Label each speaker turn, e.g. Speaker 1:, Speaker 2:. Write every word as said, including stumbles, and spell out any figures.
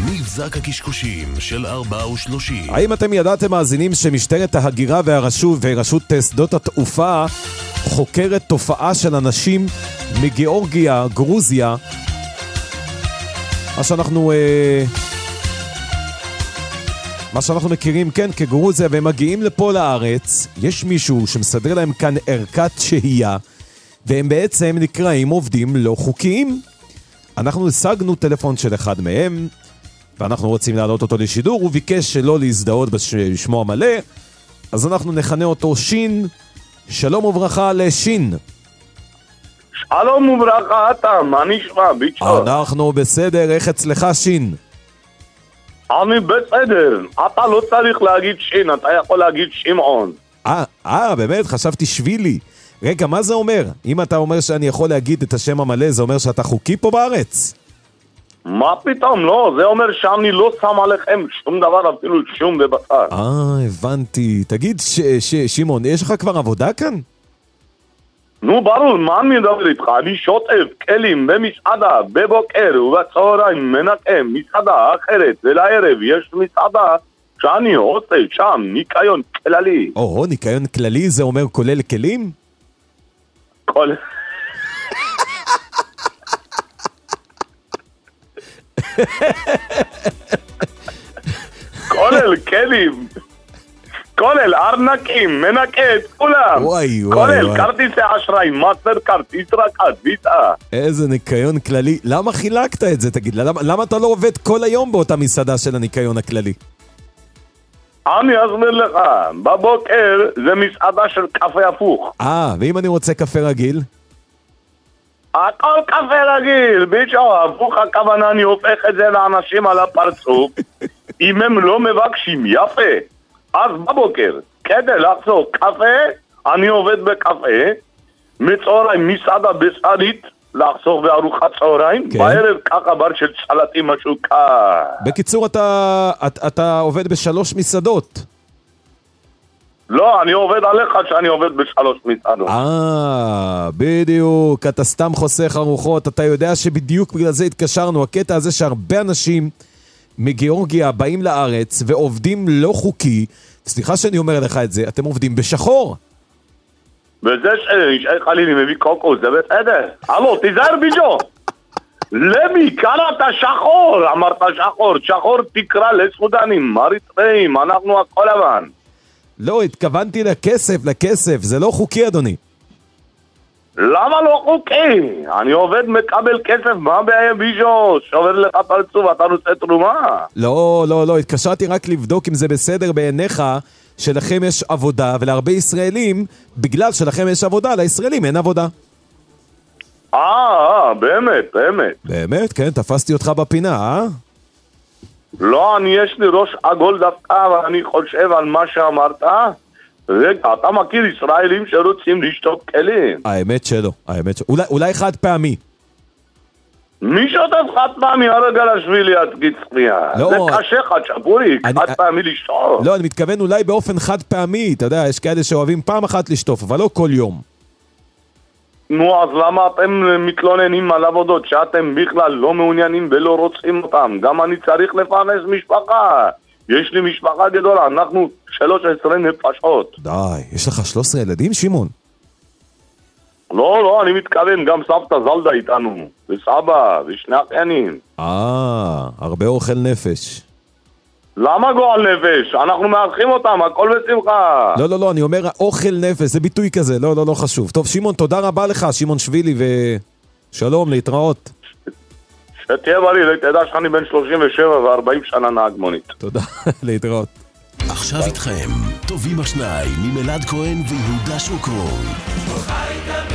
Speaker 1: מבזק הקשקושים של ארבע ושלושים.
Speaker 2: האם אתם ידעתם, מאזינים, שמשטרת ההגירה והרשות ורשות שדות התעופה חוקרת תופעה של אנשים מגיאורגיה, גרוזיה, מה שאנחנו אה, מה שאנחנו מכירים, כן, כגרוזיה, והם מגיעים לפה לארץ. יש מישהו שמסדר להם כאן ערכת שהייה, והם בעצם נקראים עובדים לא חוקיים. אנחנו השגנו טלפון של אחד מהם, ואנחנו רוצים להעלות אותו לשידור. הוא ביקש שלא להזדהות בשמו המלא, אז אנחנו נכנה אותו שין. שלום וברכה לשין.
Speaker 3: שלום וברכה, אתה, מה נשמע, ביצ'ו?
Speaker 2: אנחנו בסדר, איך אצלך שין?
Speaker 3: אני בסדר, אתה לא צריך להגיד שין, אתה יכול להגיד שמעון.
Speaker 2: אה, אה, באמת? חשבתי שבילי. רגע, מה זה אומר? אם אתה אומר שאני יכול להגיד את השם המלא, זה אומר שאתה חוקי פה בארץ?
Speaker 3: מה פתאום, לא, זה אומר שאני לא שם עליכם שום דבר, אפילו שום בבשר.
Speaker 2: אה, הבנתי. תגיד, ש- ש- שמעון, יש לך כבר עבודה כאן?
Speaker 3: נו ברור, מה אני מדבר איתך? אני שוטף כלים במסעדה, בבוקר ובצהריים מנקה מסעדה אחרת, ולערב יש מסעדה שאני עושה שם ניקיון כללי.
Speaker 2: או, ניקיון כללי זה אומר כולל כלים?
Speaker 3: כל... כולל כלים, כולל ארנקים, מנקה את כולם.
Speaker 2: וואי וואי
Speaker 3: כולל
Speaker 2: וואי.
Speaker 3: כרטיסי אשראי, מאסטר קארד, ישראכרט, ויזה.
Speaker 2: איזה ניקיון כללי. למה חילקת את זה? תגיד, למה, למה אתה לא עובד כל היום באותה מסעדה של הניקיון הכללי?
Speaker 3: אני אסביר לך, בבוקר זה מסעדה של קפה הפוך.
Speaker 2: אה, ואם אני רוצה קפה רגיל?
Speaker 3: הכל קפה רגיל, ביצ'ו, הפוך הכוונה, אני הופך את זה לאנשים על הפרצוף. אם הם לא מבקשים יפה, אז בבוקר, כדי לחסוך קפה, אני עובד בקפה, מצהריים מסעדה בשרית, לחסוך בארוחת צהריים,
Speaker 2: כן.
Speaker 3: בערב ככה בר של סלטים משהו ככה.
Speaker 2: בקיצור, אתה, אתה, אתה עובד בשלוש מסעדות.
Speaker 3: לא, אני עובד עליך שאני עובד בשלוש מסעדות.
Speaker 2: אה, בדיוק, אתה סתם חוסך ארוחות. אתה יודע שבדיוק בגלל זה התקשרנו. הקטע הזה שהרבה אנשים מגיאורגיה באים לארץ ועובדים לא חוקי. סליחה שאני אומר לך את זה, אתם עובדים בשחור.
Speaker 3: וזה שישי חלילי מביא קוקוס, זה בסדר. הלו, תיזהר ביג'ו. למי, קראת שחור, אמרת שחור. שחור תקרא לסודנים, אריתראים, אנחנו הכל לבן.
Speaker 2: לא, התכוונתי לכסף, לכסף. זה לא חוקי, אדוני.
Speaker 3: למה לא חוקי? אני עובד מקבל כסף, מה הבעיה ביג'ו? שובר לך פרצוף, אתה רוצה תרומה?
Speaker 2: לא, לא, לא, התקשרתי רק לבדוק אם זה בסדר בעיניך שלכם יש עבודה, ולהרבה ישראלים, בגלל שלכם יש עבודה, לישראלים אין עבודה.
Speaker 3: אה, אה, באמת, באמת.
Speaker 2: באמת? כן, תפסתי אותך בפינה, אה?
Speaker 3: לא, אני יש לי ראש עגול דווקא, ואני חושב על מה שאמרת. רגע, אתה מכיר ישראלים שרוצים לשתות כלים?
Speaker 2: האמת שלא, האמת שלא. אולי, אולי חד פעמי.
Speaker 3: מי שוטף חד פעמי הרגע לשבילי עד גיצחיה?
Speaker 2: לא.
Speaker 3: זה קשה חד שפורי,
Speaker 2: אני-
Speaker 3: חד פעמי לשתות.
Speaker 2: לא, אני מתכוון אולי באופן חד פעמי. אתה יודע, יש כאלה שאוהבים פעם אחת לשטוף, אבל לא כל יום.
Speaker 3: נו, אז למה אתם מתלוננים על עבודות שאתם בכלל לא מעוניינים ולא רוצים אותם? גם אני צריך לפרנס משפחה. יש לי משפחה גדולה, אנחנו שלוש עשרה נפשות.
Speaker 2: די, יש לך שלושה עשר ילדים, שמעון?
Speaker 3: לא, לא, אני מתכוון, גם סבתא זלדה איתנו, וסבא, ושני אחיינים.
Speaker 2: אה, הרבה אוכל נפש.
Speaker 3: למה גועל נפש? אנחנו מארחים אותם, הכל בשמחה.
Speaker 2: לא, לא, לא, אני אומר אוכל נפש, זה ביטוי כזה, לא, לא, לא חשוב. טוב, שמעון, תודה רבה לך, שמעון שבילי, ושלום, להתראות.
Speaker 3: שתהיה בריא, תדע שאני בן שלושים ושבע ו-ארבעים שנה נהג מונית.
Speaker 2: תודה, להתראות.
Speaker 1: עכשיו איתכם, טובים השניים עם אלעד כהן ויהודה שוקרון.